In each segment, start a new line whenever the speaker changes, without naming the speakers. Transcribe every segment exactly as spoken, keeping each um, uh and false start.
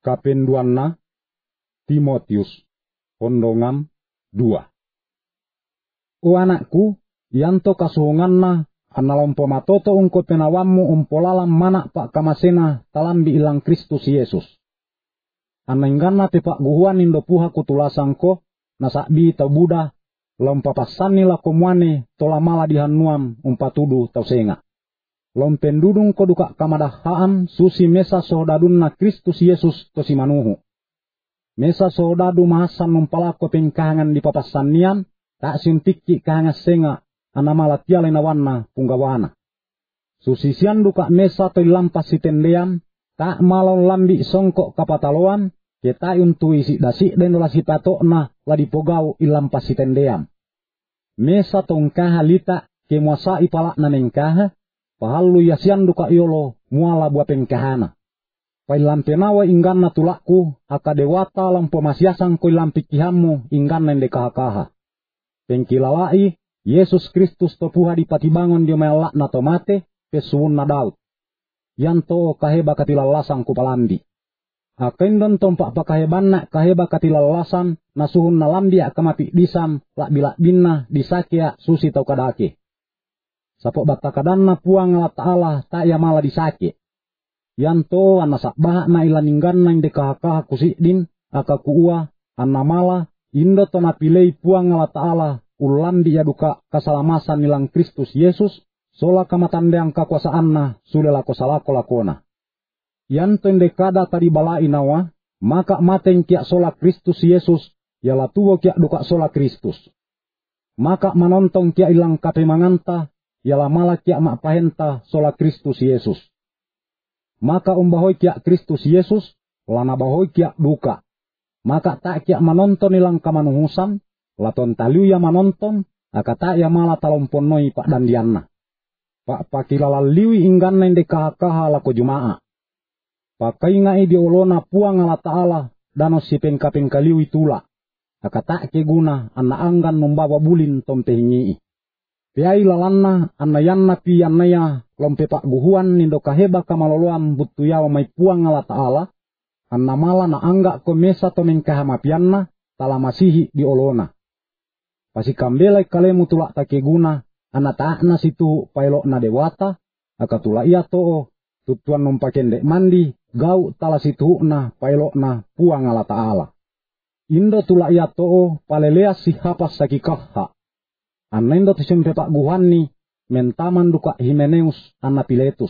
Kapenduanna Timotius Pondongan dua. O anakku, yanto kasuhunganna analompo matoto ungko penawammu umpolalam mana pak kamasena talambi ilang Kristus Yesus. Anengganna te pak guhuan indo puha kutulasangko nasakbi tau buda lompapasani la komuane tola mala dihanuam umpatudu tau senga. Lompendudung koduka kamadahaan susi mesa sohdadunna Kristus Yesus tosi manuhu. Mesa sohdadu mahasan umpalako pengkahangan di papasanian tak sintikki kahangas senga anamala tiala inawanna punggawana. Susisian duka mesa to ilampas sitendean tak malon lambi songkok kapataloan kita untui si dasi den la si patokna la dipogau ilampas sitendean. Mesa tongkaha lita ke muasa ipalak nanengkaha pahalu yasian duka yolo muala bua pengkahana. Pailam penawa ingganna tulakku aka dewata lampo masiasang ko ilampikihammu ingganna ndekaha-kaha. Pengkilalai Yesus Kristus topuha dipatibangon dia melak na tomate pesuun na Daud. Yanto kaheba katilalasang kupalambi. Akendon tompak pakahebanna kaheba katilalasan nasuhun na lambi akamapi disam lak bilak binna disakya susi tau kadake. Sapok batakadanna puang Allah Ta'ala tak ya mala disake. Yanto anasak bahak na ilaninggan na indekaha-kaha kusidin aka kuua anna mala indo to napilei puang Allah Ta'ala ulam dia duka kasalamasan nilang Kristus Yesus sola kamatandeang kakuasaanna sulela kosalako lakona. Yanto indekada tadi balai nawa maka mateng kia sola Kristus Yesus yala tuwo kia duka sola Kristus. Maka manontong kia ilang kapemanganta yala mala kia makpahenta sola Kristus Yesus. Maka umbahoy kia Kristus Yesus lana bahoy kia duka. Maka tak kia manonton ilang kamanuhusan laton taliu ya manonton akata ya mala talomponoi pak dandianna. Pak pakilala liwi inggan nende kaha-kaha lako jumaa. Pakai ngai diolona puang Allah Ta'ala dano si pengka-pengka liwi tula. Akata ke guna anna anggan membawa bulin tompe hingi. Piai lalanna anna yanna pi yanaya lompe pak guhuan nindo kaheba kamaloloam butu yawa mai puang Allah Ta'ala. Anna mala na angga ko mesa to mengkahamapianna tala masihi diolona. Pasi kambelai kalemu tulak take guna anna taakna situ pailok na dewata aka tula iya to tutuan numpakendek mandi gau tala situ na pailok na puang Allah Ta'ala. Indo tula iya to palelea si hapas sakikaha. Anna indo tisempe pak guhani mentaman duka Himeneus anna Piletus.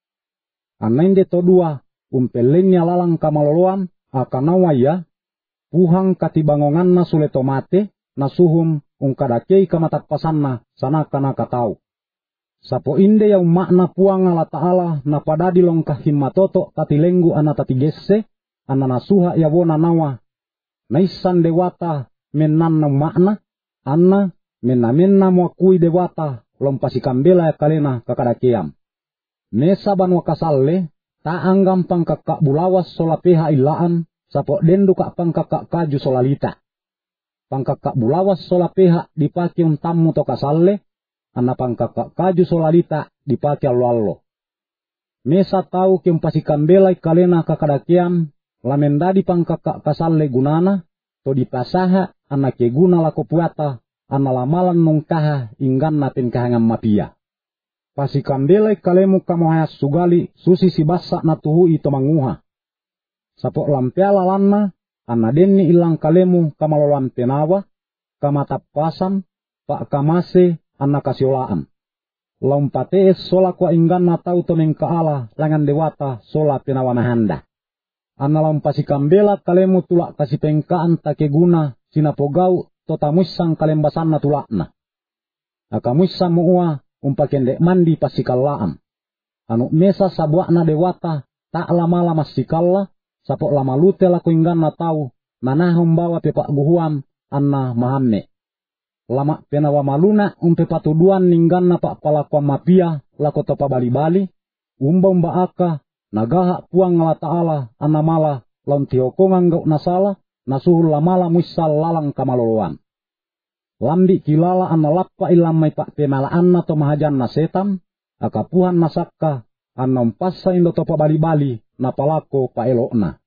Anna inde to dua umpelenya lalang kamaloloam akanawa ya puhang katibangongan na sule tomate nasuhum ungkadakei kamatakpasanna sanakana katau. Sapo inde yang makna puang Allah Ta'ala na padadi longkah himmatoto tatilenggu ana tatigesse ana nasuha ya wona nawa. Naisan dewata menanna makna anna menna-menna muakui dewata lompasi kambela ya kalena kakadakeam. Nesa banwa kasalle ta anggam pangkakak bulawas sola peha ilaan sapo dendu kak pangkakak kaju solalita. Pangkakak bulawas sola peha dipake untammu to kasalle anna pangkakak kaju solalita dipake allo-allo. Mesa tau kempasi kambela kalena kakadakeam lamendadi pangkakak kasalle gunana to dipasaha anna ke guna lako puata anna lamalan nungkaha ingganna pengkahangan mapia. Pasi kambelai kalemu kamohayas sugali susi si basa na tuhu ito manguha. Sapok lampeala lanna anna denni ilang kalemu kamaloloan penawa kamatapasan pak kamase anna kasiolaan. Lompatees sola kwa ingganna tau to mengkaala langan dewata sola penawa mahanda. Anna lompasi kambela kalemu tulak kasi pengkaan takeguna sinapogau totamuissang kalembasanna tulakna. Akamuissang muua umpakendek mandi pasikallaam. Anu mesa sabuakna dewata tak lama lama sikalla sapok lama lute laku ingganna tau manahum bawa pepak guhuam anna mahamme. Lama penawa maluna umpe patuduan ningganna pak palakuan mapia lako topa bali-bali umba umba aka nagaha puang Allah Ta'ala anna mala laun tiokongan gau nasala nasuhul lamala muissal lalang kamaloloan. Lambi kilala anna lappa ilamai pak temala anna to mahajan na setan akapuhan nasakka anna umpassa indo topa bali-bali na palako pa elokna.